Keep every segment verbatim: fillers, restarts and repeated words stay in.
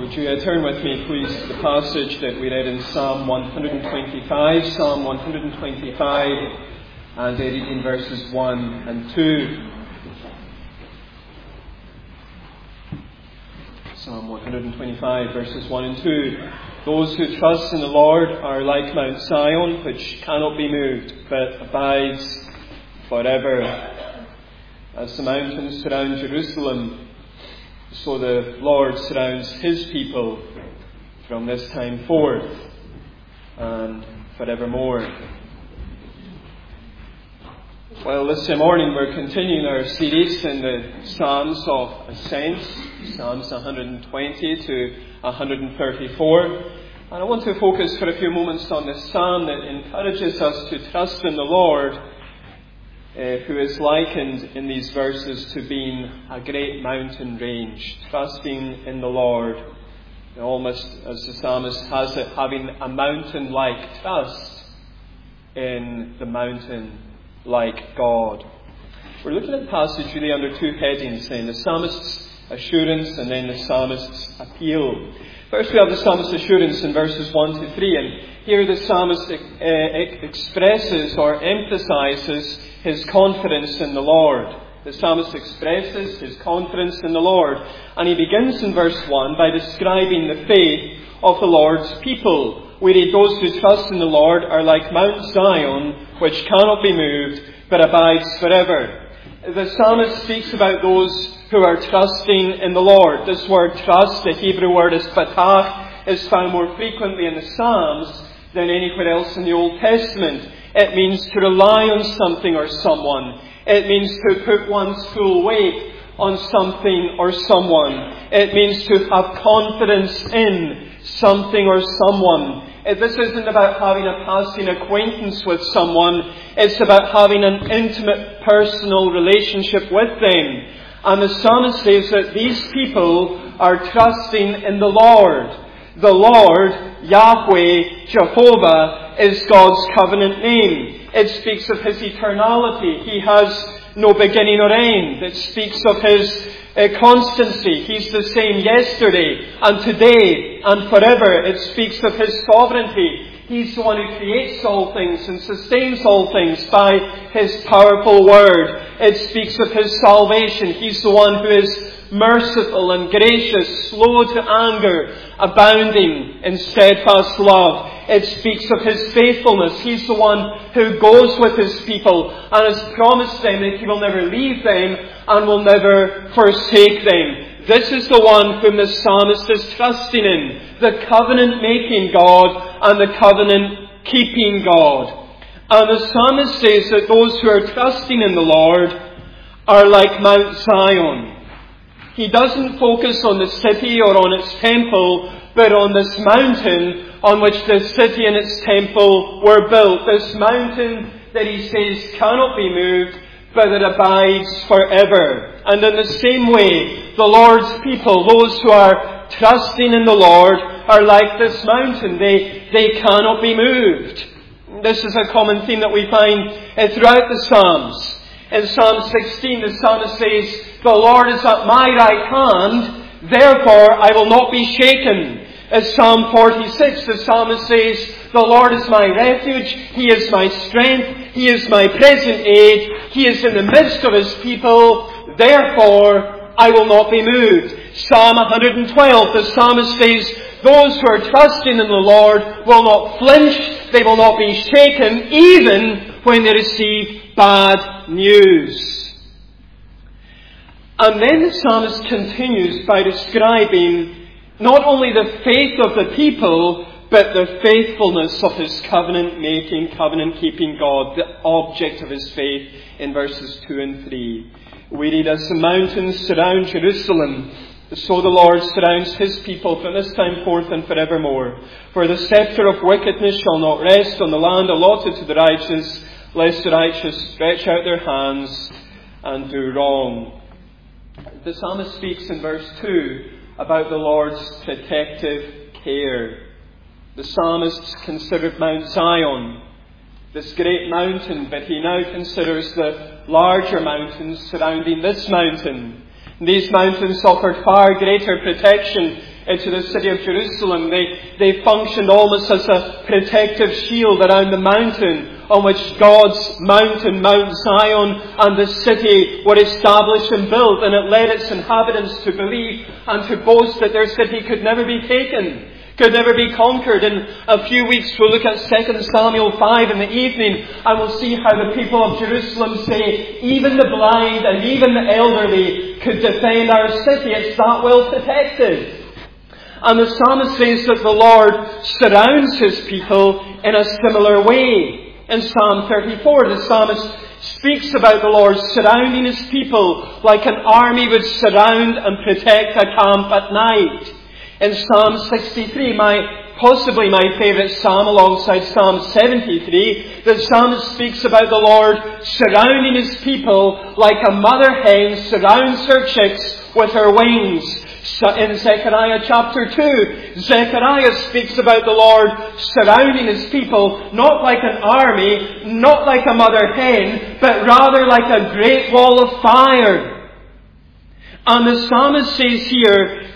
Would you uh, turn with me, please, to the passage that we read in Psalm one twenty-five, Psalm one twenty-five, and uh, reading verses one and two. Psalm one twenty-five, verses one and two. Those who trust in the Lord are like Mount Zion, which cannot be moved, but abides forever. As the mountains surround Jerusalem, so the Lord surrounds His people from this time forth and forevermore. Well, this morning we're continuing our series in the Psalms of Ascent, Psalms one twenty to one thirty-four. And I want to focus for a few moments on this psalm that encourages us to trust in the Lord, uh, who is likened in these verses to being a great mountain range, trusting in the Lord, almost as the psalmist has it, having a mountain-like trust in the mountain-like God. We're looking at the passage really under two headings then, the psalmist's assurance and then the psalmist's appeal. First we have the psalmist's assurance in verses one to three, and here the psalmist uh, expresses or emphasizes his confidence in the Lord. The psalmist expresses his confidence in the Lord, and he begins in verse one by describing the faith of the Lord's people. We read, those who trust in the Lord are like Mount Zion, which cannot be moved, but abides forever. The psalmist speaks about those who are trusting in the Lord. This word trust, the Hebrew word is batach, is found more frequently in the Psalms than anywhere else in the Old Testament. It means to rely on something or someone. It means to put one's full weight on something or someone. It means to have confidence in something or someone. This isn't about having a passing acquaintance with someone. It's about having an intimate, personal relationship with them. And the psalmist says that these people are trusting in the Lord. The Lord, Yahweh, Jehovah, is God's covenant name. It speaks of His eternality. He has no beginning or end. It speaks of His uh, constancy. He's the same yesterday and today and forever. It speaks of His sovereignty. He's the one who creates all things and sustains all things by His powerful word. It speaks of His salvation. He's the one who is merciful and gracious, slow to anger, abounding in steadfast love. It speaks of His faithfulness. He's the one who goes with His people and has promised them that He will never leave them and will never forsake them. This is the one whom the psalmist is trusting in, the covenant-making God and the covenant-keeping God. And the psalmist says that those who are trusting in the Lord are like Mount Zion. He doesn't focus on the city or on its temple, but on this mountain on which the city and its temple were built. This mountain that he says cannot be moved, but that abides forever. And in the same way, the Lord's people, those who are trusting in the Lord, are like this mountain. They, they cannot be moved. This is a common theme that we find throughout the Psalms. In Psalm sixteen, the psalmist says, the Lord is at my right hand, therefore I will not be shaken. In Psalm forty-six, the psalmist says, the Lord is my refuge, He is my strength, He is my present aid, He is in the midst of His people, therefore I will not be moved. Psalm one twelve, the psalmist says, those who are trusting in the Lord will not flinch, they will not be shaken, even when they receive bad news. And then the psalmist continues by describing not only the faith of the people, but the faithfulness of His covenant-making, covenant-keeping God, the object of His faith in verses two and three. We read, as the mountains surround Jerusalem, so the Lord surrounds His people from this time forth and forevermore. For the scepter of wickedness shall not rest on the land allotted to the righteous, lest the righteous stretch out their hands and do wrong. The psalmist speaks in verse two about the Lord's protective care. The psalmist considered Mount Zion, this great mountain, but he now considers the larger mountains surrounding this mountain. These mountains offered far greater protection to the city of Jerusalem. They, they functioned almost as a protective shield around the mountain on which God's mountain, Mount Zion, and the city were established and built. And it led its inhabitants to believe and to boast that their city could never be taken, could never be conquered. In a few weeks we'll look at Second Samuel five in the evening, and we'll see how the people of Jerusalem say, even the blind and even the elderly could defend our city. It's that well protected. And the psalmist says that the Lord surrounds His people in a similar way. In Psalm thirty-four, the psalmist speaks about the Lord surrounding His people like an army would surround and protect a camp at night. In Psalm sixty-three, my possibly my favourite psalm alongside Psalm seventy-three, the psalmist speaks about the Lord surrounding His people like a mother hen surrounds her chicks with her wings. In Zechariah chapter two, Zechariah speaks about the Lord surrounding His people, not like an army, not like a mother hen, but rather like a great wall of fire. And the psalmist says here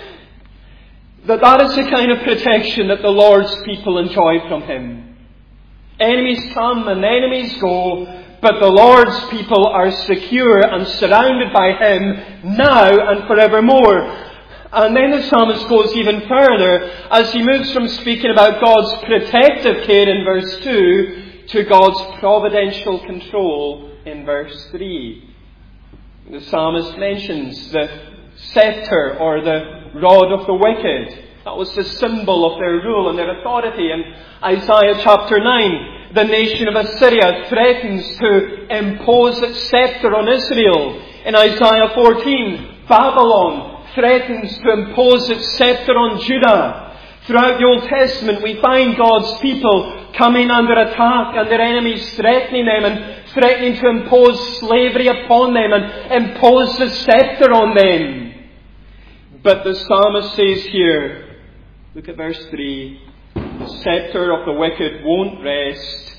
that that is the kind of protection that the Lord's people enjoy from Him. Enemies come and enemies go, but the Lord's people are secure and surrounded by Him now and forevermore. And then the psalmist goes even further as he moves from speaking about God's protective care in verse two to God's providential control in verse three. The psalmist mentions the scepter or the rod of the wicked. That was the symbol of their rule and their authority. In Isaiah chapter nine, the nation of Assyria threatens to impose its scepter on Israel. In Isaiah fourteen, Babylon threatens to impose its scepter on Judah. Throughout the Old Testament, we find God's people coming under attack and their enemies threatening them and threatening to impose slavery upon them and impose the scepter on them. But the psalmist says here, look at verse three, the scepter of the wicked won't rest.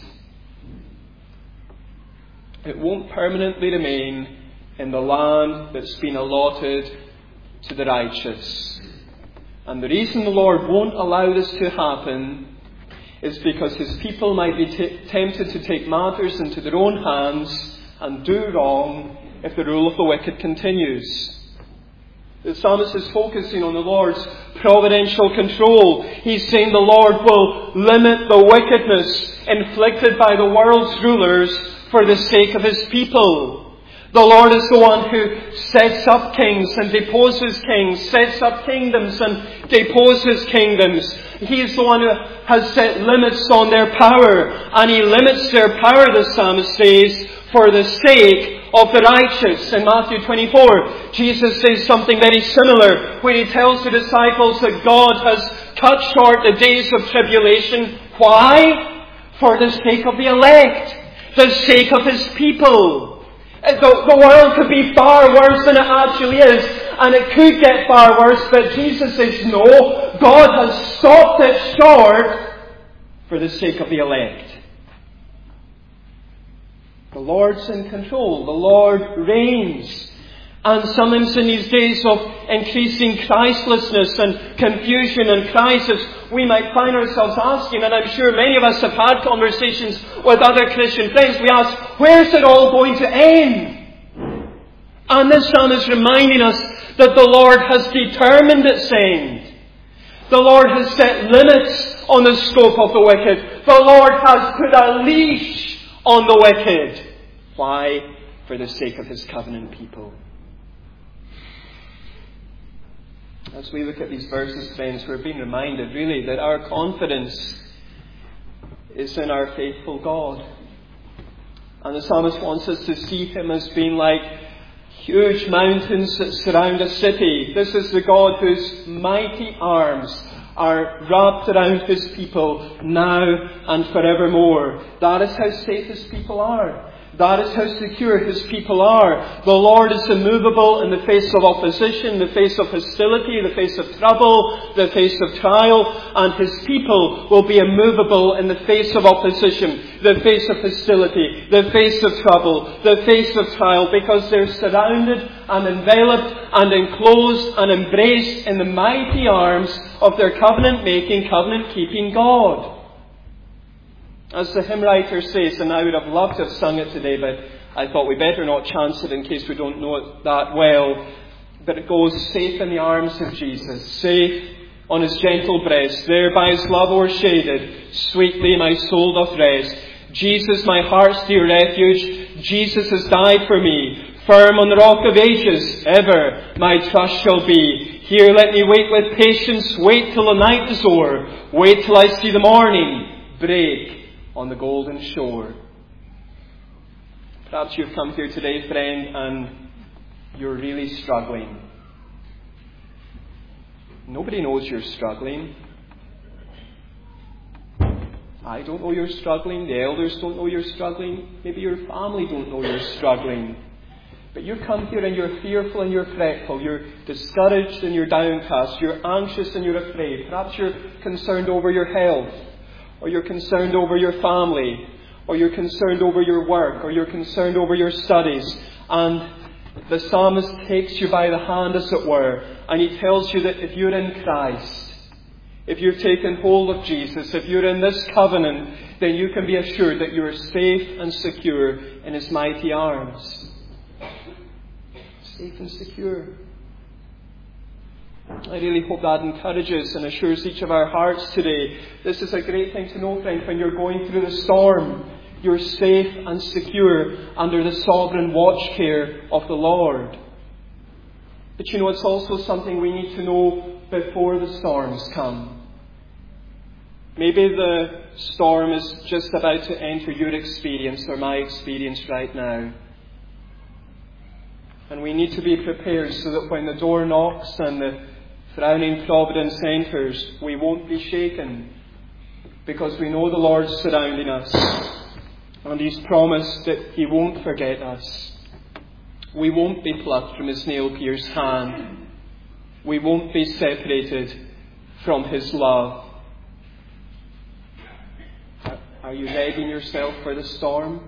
It won't permanently remain in the land that's been allotted to the righteous. And the reason the Lord won't allow this to happen is because His people might be t- tempted to take matters into their own hands and do wrong if the rule of the wicked continues. The psalmist is focusing on the Lord's providential control. He's saying the Lord will limit the wickedness inflicted by the world's rulers for the sake of His people. The Lord is the one who sets up kings and deposes kings, sets up kingdoms and deposes kingdoms. He is the one who has set limits on their power, and He limits their power, the psalmist says, for the sake of the righteous. In Matthew twenty-four, Jesus says something very similar when He tells the disciples that God has cut short the days of tribulation. Why? For the sake of the elect, the sake of His people. The, the world could be far worse than it actually is, and it could get far worse, but Jesus says, no, God has stopped it short for the sake of the elect. The Lord's in control. The Lord reigns. And sometimes in these days of increasing Christlessness and confusion and crisis, we might find ourselves asking, and I'm sure many of us have had conversations with other Christian friends, we ask, where's it all going to end? And this psalm is reminding us that the Lord has determined its end. The Lord has set limits on the scope of the wicked. The Lord has put a leash on the wicked. Why? For the sake of His covenant people. As we look at these verses, friends, we're being reminded really that our confidence is in our faithful God. And the psalmist wants us to see Him as being like huge mountains that surround a city. This is the God whose mighty arms are wrapped around His people now and forevermore. That is how safe His people are. That is how secure His people are. The Lord is immovable in the face of opposition, the face of hostility, the face of trouble, the face of trial, and His people will be immovable in the face of opposition, the face of hostility, the face of trouble, the face of trial, because they're surrounded and enveloped and enclosed and embraced in the mighty arms of their covenant-making, covenant-keeping God. As the hymn writer says, and I would have loved to have sung it today, but I thought we better not chance it in case we don't know it that well. But it goes, safe in the arms of Jesus, safe on His gentle breast, there by His love o'ershaded, sweetly my soul doth rest. Jesus, my heart's dear refuge, Jesus has died for me. Firm on the rock of ages, ever my trust shall be. Here let me wait with patience, wait till the night is o'er, wait till I see the morning break on the golden shore. Perhaps you've come here today, friend, and you're really struggling. Nobody knows you're struggling. I don't know you're struggling. The elders don't know you're struggling. Maybe your family don't know you're struggling. But you come here and you're fearful and you're fretful. You're discouraged and you're downcast. You're anxious and you're afraid. Perhaps you're concerned over your health. Or you're concerned over your family, or you're concerned over your work, or you're concerned over your studies. And the psalmist takes you by the hand, as it were, and he tells you that if you're in Christ, if you're taken hold of Jesus, if you're in this covenant, then you can be assured that you're safe and secure in His mighty arms. Safe and secure. I really hope that encourages and assures each of our hearts today. This is a great thing to know, friend, when you're going through the storm. You're safe and secure under the sovereign watch care of the Lord. But you know, it's also something we need to know before the storms come. Maybe the storm is just about to enter your experience or my experience right now. And we need to be prepared so that when the door knocks and the frowning providence enters, we won't be shaken, because we know the Lord's surrounding us, and He's promised that He won't forget us. We won't be plucked from His nail-pierced hand. We won't be separated from His love. Are you readying yourself for the storm?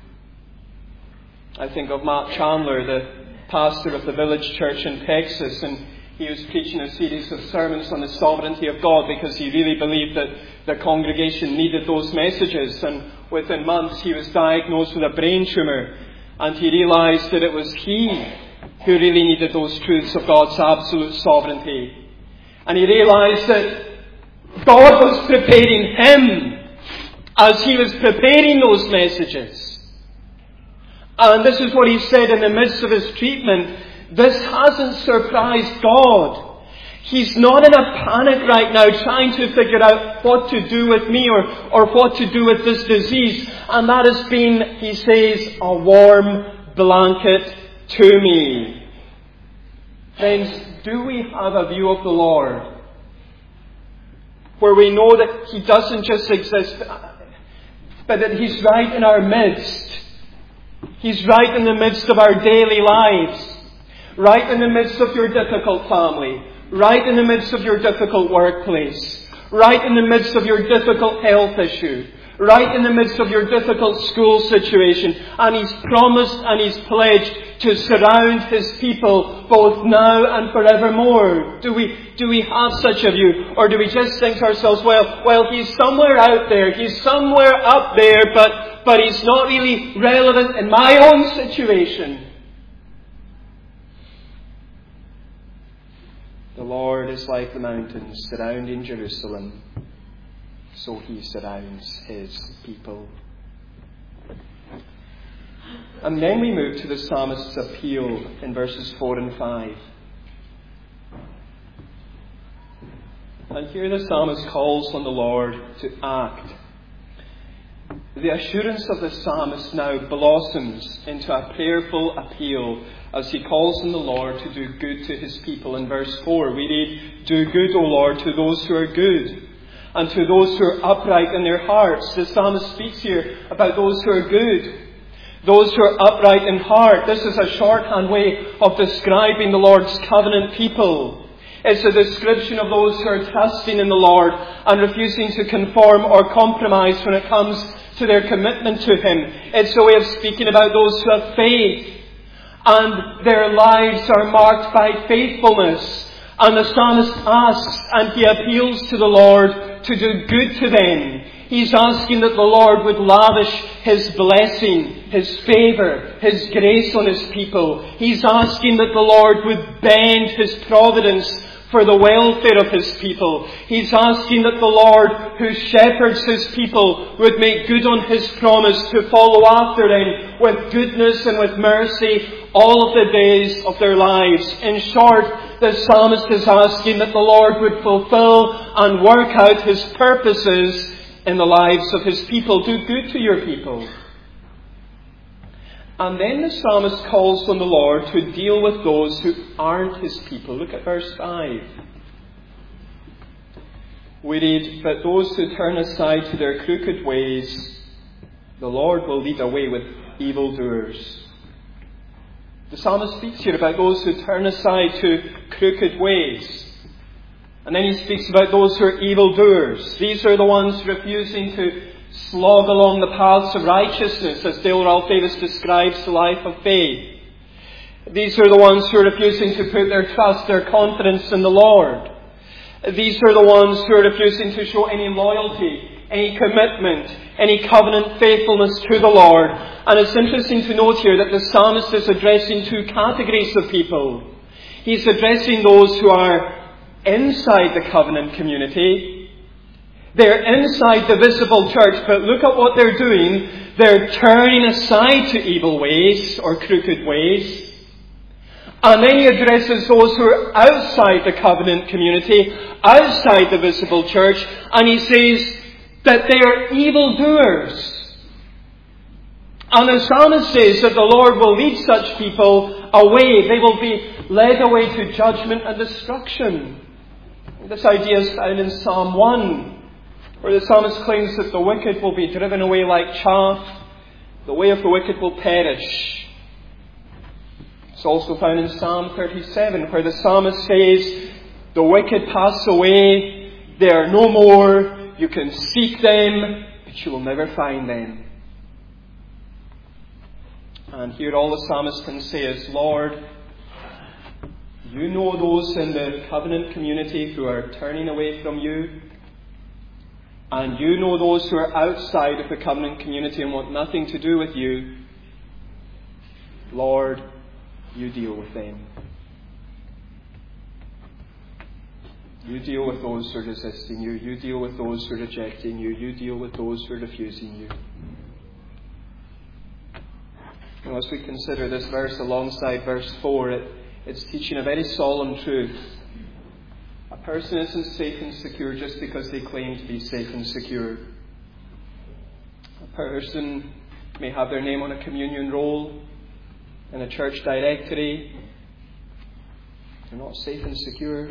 I think of Matt Chandler, the pastor of the village church in Texas, and he was preaching a series of sermons on the sovereignty of God because he really believed that the congregation needed those messages. And within months he was diagnosed with a brain tumour, and he realised that it was he who really needed those truths of God's absolute sovereignty. And he realised that God was preparing him as he was preparing those messages. And this is what he said in the midst of his treatment. This hasn't surprised God. He's not in a panic right now trying to figure out what to do with me or, or what to do with this disease. And that has been, he says, a warm blanket to me. Friends, do we have a view of the Lord where we know that He doesn't just exist, but that He's right in our midst? He's right in the midst of our daily lives. Right in the midst of your difficult family. Right in the midst of your difficult workplace. Right in the midst of your difficult health issue. Right in the midst of your difficult school situation. And He's promised and He's pledged to surround His people both now and forevermore. Do we, do we have such a view? Or do we just think to ourselves, well, well, He's somewhere out there. He's somewhere up there, but, but He's not really relevant in my own situation. The Lord is like the mountains surrounding Jerusalem, so He surrounds His people. And then we move to the psalmist's appeal in verses four and five. And here the psalmist calls on the Lord to act. The assurance of the psalmist now blossoms into a prayerful appeal as he calls on the Lord to do good to His people. In verse four we read, "Do good, O Lord, to those who are good, and to those who are upright in their hearts." The psalmist speaks here about those who are good. Those who are upright in heart. This is a shorthand way of describing the Lord's covenant people. It's a description of those who are trusting in the Lord and refusing to conform or compromise when it comes to their commitment to Him. It's a way of speaking about those who have faith and their lives are marked by faithfulness. And the psalmist asks and he appeals to the Lord to do good to them. He's asking that the Lord would lavish His blessing, His favour, His grace on His people. He's asking that the Lord would bend His providence for the welfare of His people. He's asking that the Lord, who shepherds His people, would make good on His promise to follow after Him with goodness and with mercy all of the days of their lives. In short, the psalmist is asking that the Lord would fulfill and work out His purposes in the lives of His people. Do good to your people. And then the psalmist calls on the Lord to deal with those who aren't His people. Look at verse five. We read, "But those who turn aside to their crooked ways, the Lord will lead away with evildoers." The psalmist speaks here about those who turn aside to crooked ways. And then he speaks about those who are evildoers. These are the ones refusing to slog along the paths of righteousness, as Dale Ralph Davis describes the life of faith. These are the ones who are refusing to put their trust, their confidence in the Lord. These are the ones who are refusing to show any loyalty, any commitment, any covenant faithfulness to the Lord. And it's interesting to note here that the psalmist is addressing two categories of people. He's addressing those who are inside the covenant community. They're inside the visible church, but look at what they're doing. They're turning aside to evil ways or crooked ways. And then he addresses those who are outside the covenant community, outside the visible church, and he says that they are evildoers. And the psalmist says that the Lord will lead such people away. They will be led away to judgment and destruction. This idea is found in Psalm one, where the psalmist claims that the wicked will be driven away like chaff. The way of the wicked will perish. It's also found in Psalm thirty-seven, where the psalmist says, the wicked pass away, they are no more, you can seek them, but you will never find them. And here all the psalmist can say is, Lord, you know those in the covenant community who are turning away from you. And you know those who are outside of the covenant community and want nothing to do with you. Lord, you deal with them. You deal with those who are resisting you. You deal with those who are rejecting you. You deal with those who are refusing you. Now, as we consider this verse alongside verse four, it, it's teaching a very solemn truth. A person isn't safe and secure just because they claim to be safe and secure. A person may have their name on a communion roll, in a church directory. They're not safe and secure.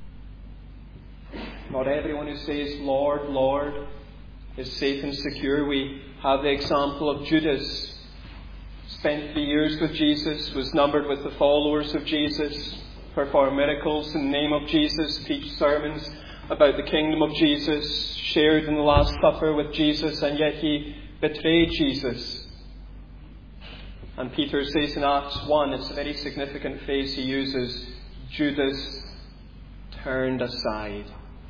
Not everyone who says, Lord, Lord, is safe and secure. We have the example of Judas. Spent three years with Jesus, was numbered with the followers of Jesus, performed miracles in the name of Jesus, preached sermons about the kingdom of Jesus, shared in the Last Supper with Jesus, and yet he betrayed Jesus. And Peter says in Acts one, it's a very significant phrase he uses, Judas turned aside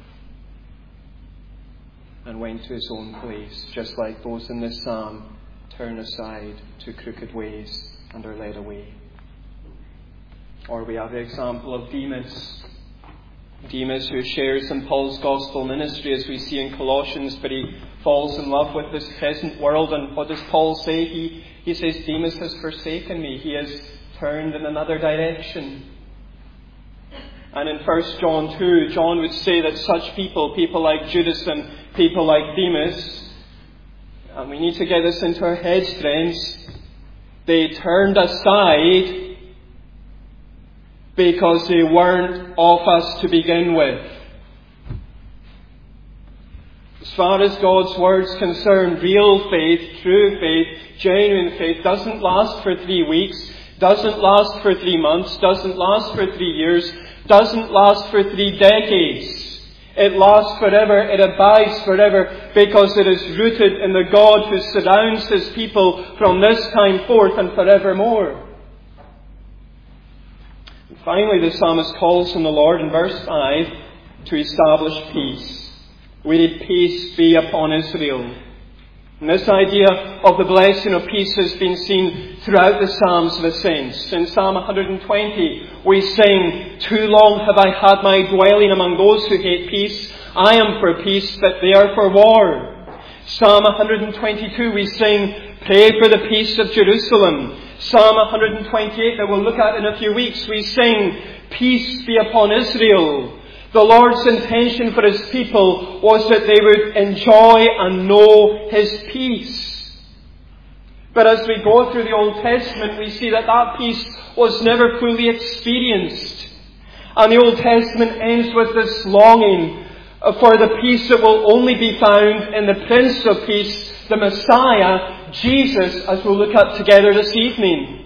and went to his own place, just like those in this psalm turn aside to crooked ways and are led away. Or we have the example of Demas. Demas, who shares in Paul's gospel ministry, as we see in Colossians, but he falls in love with this present world. And what does Paul say? He, he says, Demas has forsaken me. He has turned in another direction. And in First John two, John would say that such people, people like Judas and people like Demas, and we need to get this into our heads, friends, they turned aside because they weren't of us to begin with. As far as God's Word's concerned, real faith, true faith, genuine faith doesn't last for three weeks, doesn't last for three months, doesn't last for three years, doesn't last for three decades. It lasts forever, it abides forever, because it is rooted in the God who surrounds His people from this time forth and forevermore. And finally, the psalmist calls on the Lord in verse five to establish peace. We need peace be upon Israel. And this idea of the blessing of peace has been seen throughout the Psalms of the saints. In Psalm one hundred twenty, we sing, "Too long have I had my dwelling among those who hate peace. I am for peace, but they are for war." Psalm one hundred twenty-two, we sing, "Pray for the peace of Jerusalem." Psalm one hundred twenty-eight, that we'll look at in a few weeks, we sing, "Peace be upon Israel." The Lord's intention for His people was that they would enjoy and know His peace. But as we go through the Old Testament, we see that that peace was never fully experienced. And the Old Testament ends with this longing for the peace that will only be found in the Prince of Peace, the Messiah, Jesus, as we'll look at together this evening.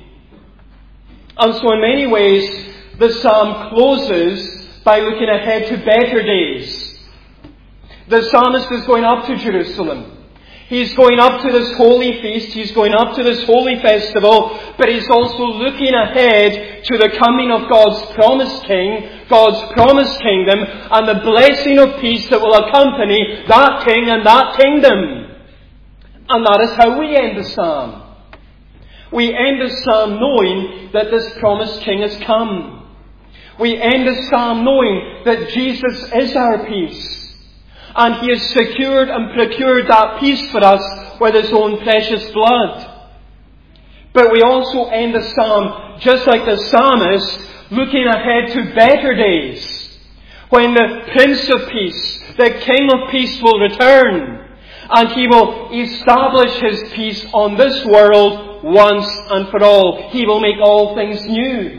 And so in many ways, the psalm closes by looking ahead to better days. The psalmist is going up to Jerusalem. He's going up to this holy feast. He's going up to this holy festival. But he's also looking ahead to the coming of God's promised King, God's promised kingdom, and the blessing of peace that will accompany that King and that kingdom. And that is how we end the psalm. We end the psalm knowing that this promised King has come. We end the psalm knowing that Jesus is our peace. And He has secured and procured that peace for us with His own precious blood. But we also end the psalm, just like the psalmist, looking ahead to better days, when the Prince of Peace, the King of Peace, will return, and He will establish His peace on this world once and for all. He will make all things new.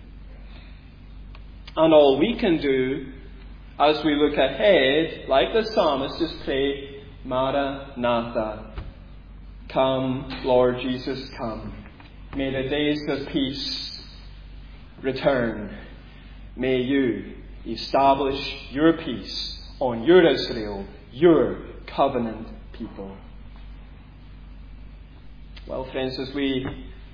And all we can do as we look ahead, like the psalmist, is pray, Maranatha. Come, Lord Jesus, come. May the days of peace return. May you establish your peace on your Israel, your covenant people. Well, friends, as we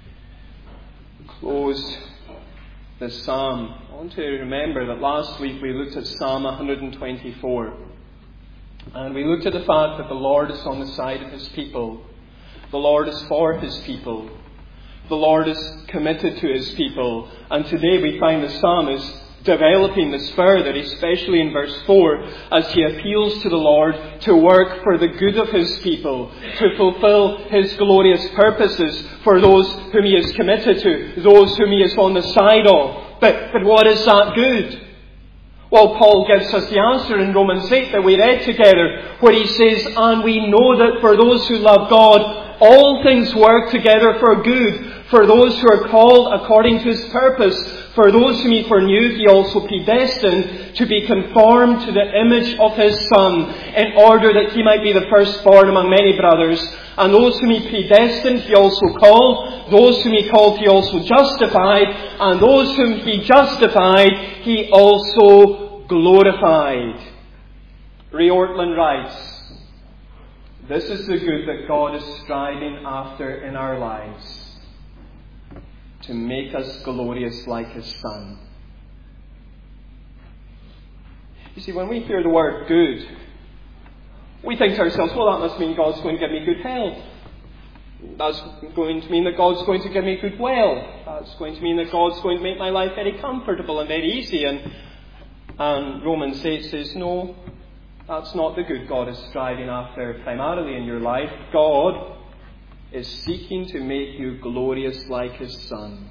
close this psalm, I want to remember that last week we looked at Psalm one hundred twenty-four. And we looked at the fact that the Lord is on the side of His people. The Lord is for His people. The Lord is committed to His people. And today we find the psalmist developing this further, especially in verse four, as he appeals to the Lord to work for the good of His people, to fulfill His glorious purposes for those whom He is committed to, those whom He is on the side of. But, but what is that good? Well, Paul gives us the answer in Romans eight that we read together, where he says, "And we know that for those who love God, all things work together for good, for those who are called according to His purpose. For those whom He foreknew, He also predestined to be conformed to the image of His Son, in order that He might be the firstborn among many brothers. And those whom He predestined, He also called. Those whom He called, He also justified. And those whom He justified, He also glorified." Ray Ortlund writes, "This is the good that God is striving after in our lives, to make us glorious like His Son." You see, when we hear the word good, we think to ourselves, well, that must mean God's going to give me good health. That's going to mean that God's going to give me good wealth. That's going to mean that God's going to make my life very comfortable and very easy. And, and Romans eight says, no, that's not the good God is striving after primarily in your life. God is seeking to make you glorious like His Son.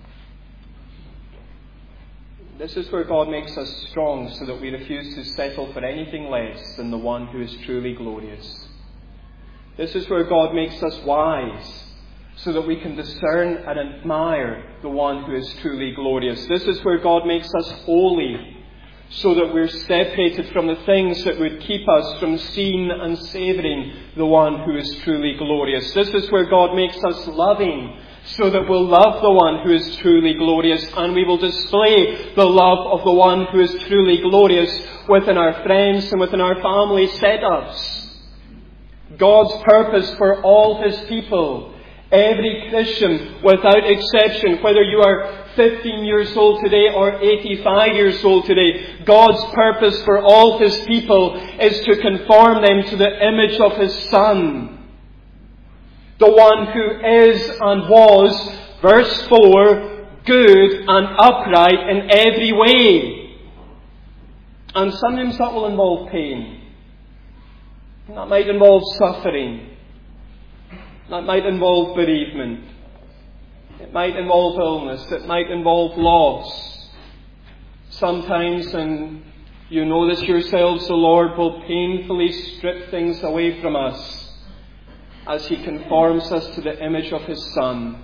This is where God makes us strong, so that we refuse to settle for anything less than the one who is truly glorious. This is where God makes us wise, so that we can discern and admire the one who is truly glorious. This is where God makes us holy, so that we're separated from the things that would keep us from seeing and savouring the one who is truly glorious. This is where God makes us loving, so that we'll love the one who is truly glorious, and we will display the love of the one who is truly glorious within our friends and within our family setups. God's purpose for all His people, every Christian without exception, whether you are fifteen years old today or eighty-five years old today, God's purpose for all His people is to conform them to the image of His Son, the one who is and was, verse four, good and upright in every way. And sometimes that will involve pain. That might involve suffering. That might involve bereavement. It might involve illness. It might involve loss. Sometimes, and you know this yourselves, the Lord will painfully strip things away from us as He conforms us to the image of His Son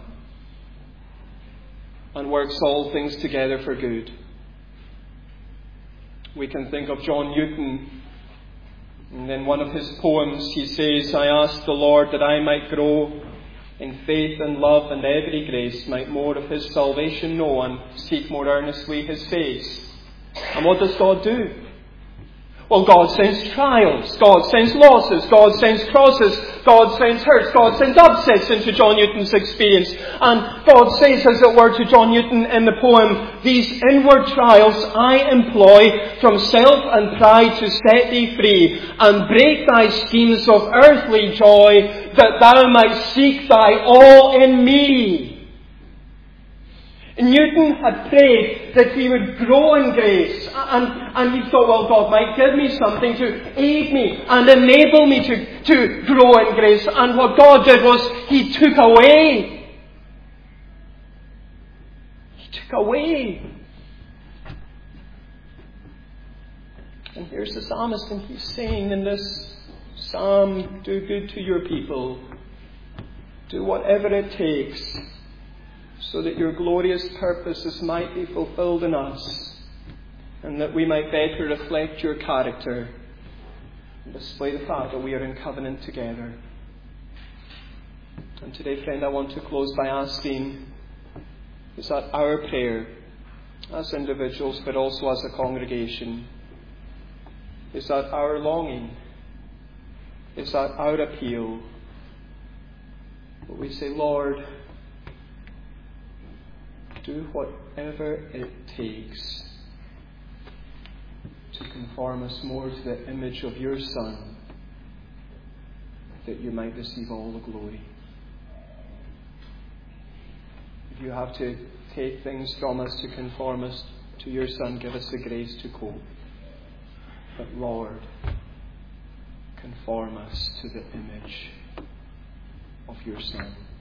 and works all things together for good. We can think of John Newton. And in one of his poems he says, I ask the Lord that I might grow in faith and love and every grace, might more of His salvation know and seek more earnestly His face. And what does God do? Well, God sends trials, God sends losses, God sends crosses, God sends hurts, God sends upsets into John Newton's experience. And God says, as it were, to John Newton in the poem, these inward trials I employ from self and pride to set thee free, and break thy schemes of earthly joy, that thou might seek thy all in me. Newton had prayed that he would grow in grace, and, and he thought, well, God might give me something to aid me and enable me to, to grow in grace. And what God did was He took away. He took away. And here's the psalmist, and he's saying in this psalm, do good to your people. Do whatever it takes, so that your glorious purposes might be fulfilled in us, and that we might better reflect your character and display the fact that we are in covenant together. And today, friend, I want to close by asking, is that our prayer as individuals, but also as a congregation? Is that our longing? Is that our appeal? But we say, Lord, do whatever it takes to conform us more to the image of your Son, that you might receive all the glory. If you have to take things from us to conform us to your Son, give us the grace to cope. But Lord, conform us to the image of your Son.